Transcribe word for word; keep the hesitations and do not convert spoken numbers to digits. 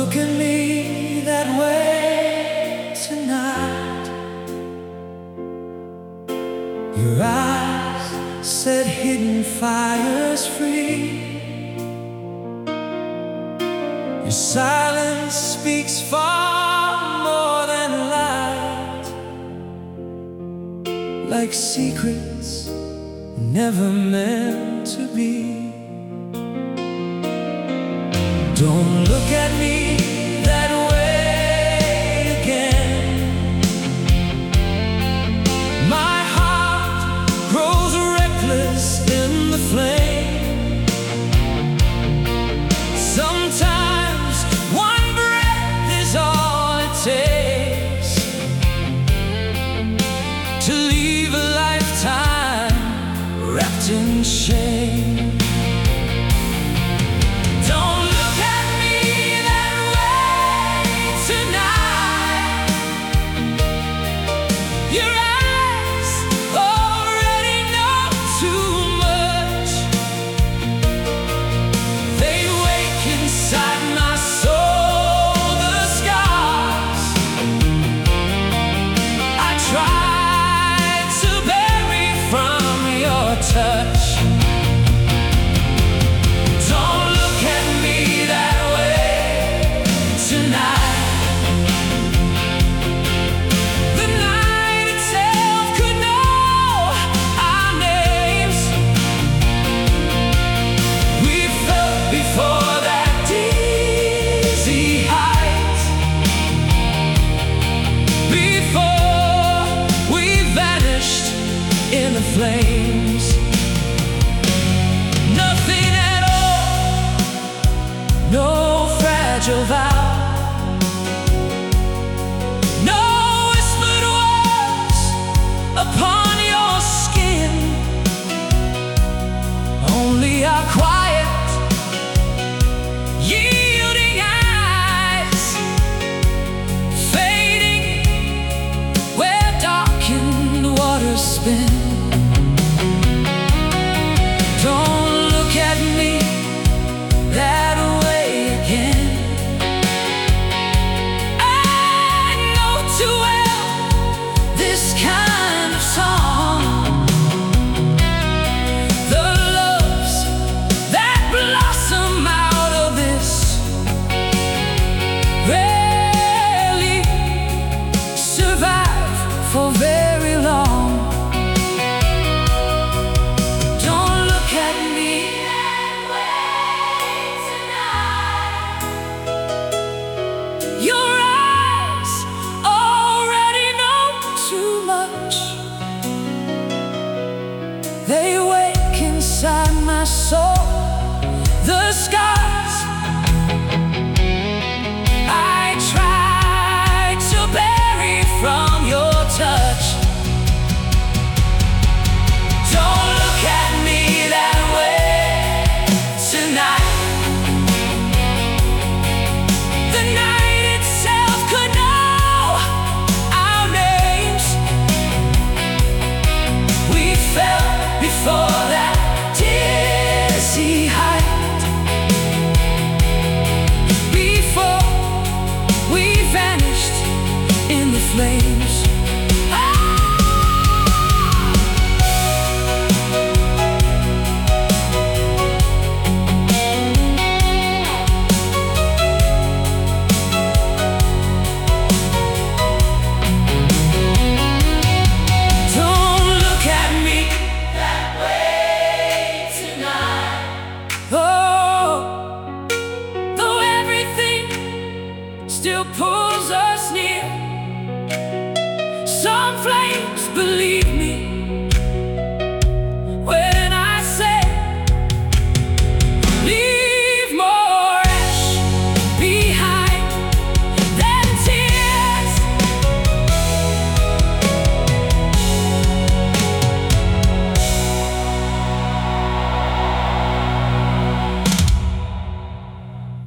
look at me that way tonight. Your eyes set hidden fires free. Your silence speaks far more than lies, like secrets never meant to be. Don't look at me that way again. My heart grows reckless in the flame. Sometimes one breath is all it takes to leave a lifetime wrapped in shame. Touch. Don't look at me that way tonight. The night itself could know our names. We felt before that dizzy height, before we vanished in the flames. No fragile vow, no whispered words upon your skin, only our quiet, yielding eyes, fading where darkened waters spin. Don't look at me that way again. I know too well this kind of song, the loves that blossom out of this rarely survive for very long. Don't look at me that way tonight. Your eyes already know too much. They wake inside my soul the scars I tried to bury from your touch. Don't look at me that way tonight. The night itself could know our names. We felt before that dizzy height, before we vanished in the flames. Don't look at me that way tonight. Oh, though everything still pulls